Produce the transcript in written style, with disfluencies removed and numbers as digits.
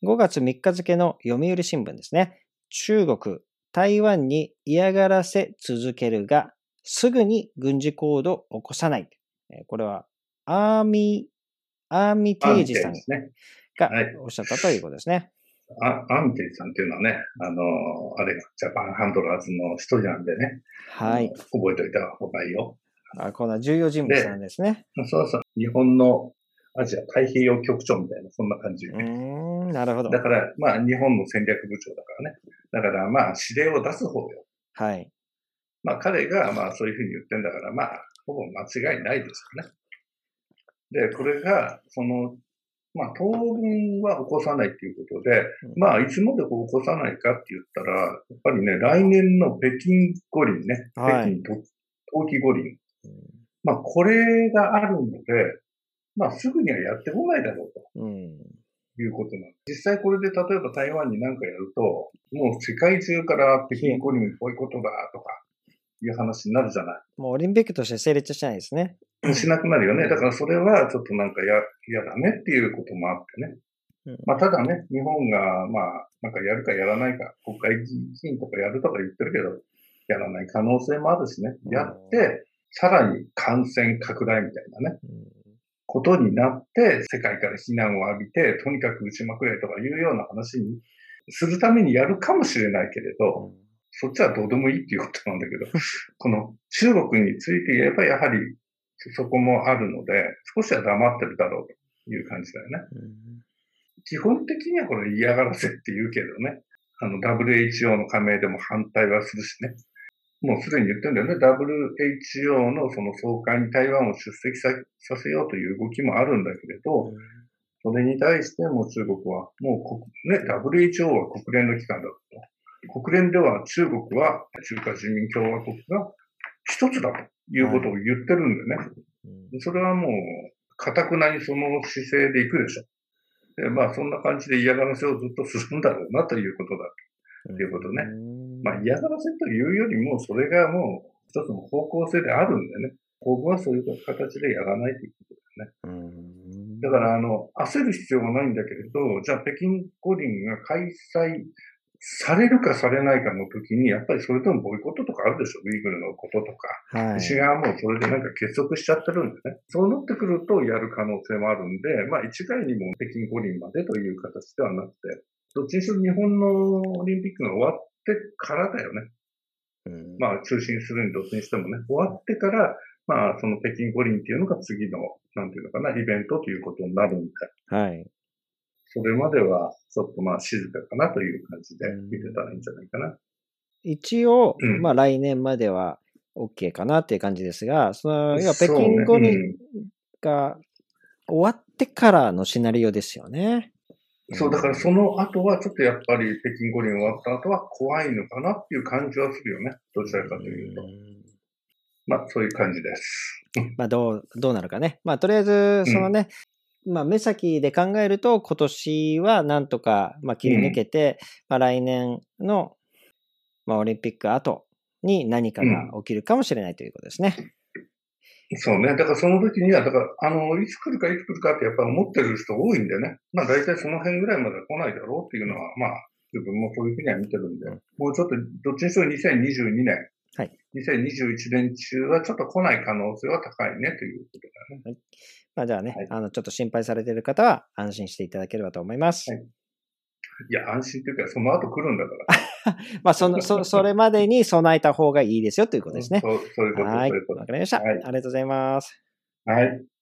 5月3日付の読売新聞ですね。中国、台湾に嫌がらせ続けるが、すぐに軍事行動を起こさない。これは、アーミテージさんがおっしゃったということですね。 アーミテージさんっていうのはね、あれがジャパンハンドラーズの一人なんでね。 はい。 覚えておいた方がいいよ。 こんな重要人物なんですね。 そうそう。日本のアジア太平洋局長みたいな、そんな感じ。 なるほど。 だから、まあ、日本の戦略部長だからね。だから、まあ、指令を出す方よ。 はい。 まあ、彼が、まあ、そういうふうに言ってんだから、まあ、ほぼ間違いないですよね。で、これが、まあ、当分は起こさないっていうことで、まあ、いつまで起こさないかって言ったら、やっぱりね、来年の北京五輪ね、北京冬季五輪。まあ、これがあるので、まあ、すぐにはやってこないだろうと。いうことなんです。実際これで例えば台湾に何かやると、もう世界中から北京五輪こういうことだとか、いう話になるじゃない。 もうオリンピックとして成立しないですね。 しなくなるよね。だからそれはちょっとなんか嫌だねっていうこともあってね。まあただね、日本がまあなんかやるかやらないか、国会議員とかやるとか言ってるけど、やらない可能性もあるしね。やって、さらに感染拡大みたいなね。ことになって、世界から非難を浴びて、とにかく撃ちまくれとかいうような話にするためにやるかもしれないけれど、そっちはどうでもいいっていうことなんだけど、この中国について言えばやはりそこもあるので、少しは黙ってるだろうという感じだよね。基本的にはこれ嫌がらせって言うけどね、WHO の加盟でも反対はするしね。もうすでに言ってるんだよね。WHO のその総会に台湾を出席させようという動きもあるんだけれど、それに対しても中国は、もうね、WHO は国連の機関だと。国連では中国は中華人民共和国が一つだということを言ってるんでね。それはもう、堅くなにその姿勢でいくでしょ。で、まあそんな感じで嫌がらせをずっとするんだろうなということだ。ということね。まあ嫌がらせというよりも、それがもう一つの方向性であるんでね。今後はそういう形でやらないということだよね。だから焦る必要はないんだけれど、じゃあ北京五輪が開催されるかされないかの時に、やっぱりそれともボイコットとかあるでしょ。ウイグルのこととか。西側もそれでなんか結束しちゃってるんでね。そうなってくるとやる可能性もあるんで、まあ一概にも北京五輪までという形ではなくて、どっちにしろ日本のオリンピックが終わってからだよね。まあ中止にするにどっちにしてもね。終わってから、まあその北京五輪っていうのが次の、なんていうのかな、イベントということになるんで。 はい。 それまでは、ちょっとまあ静かかなという感じで見てたらいいんじゃないかな。 一応、まあ来年までは OK かなっていう感じですが、要は北京五輪が終わってからのシナリオですよね。 そう、だからその後はちょっとやっぱり北京五輪終わった後は怖いのかなっていう感じはするよね。どちらかというと。まあそういう感じです。 まあどうなるかね。まあとりあえず、そのね、まあ目先で考えると今年はなんとか、まあ切り抜けて、まあ来年の、まあオリンピック後に何かが起きるかもしれないということですね。 そうね。だからその時には、だからいつ来るかってやっぱり思ってる人多いんでね。まあ大体その辺ぐらいまで来ないだろうっていうのは、まあ自分もそういうふうには見てるんで、もうちょっとどっちにしろ2022年、はい、2021年中はちょっと来ない可能性は高いねということだね。 はい。まあじゃあね、ちょっと心配されている方は安心していただければと思います。 はい。いや、安心というか、その後来るんだから。 まあそれまでに備えた方がいいですよということですね。 そういうこと、 はい。 そういうこと。 わかりました。はい。ありがとうございます。 はい。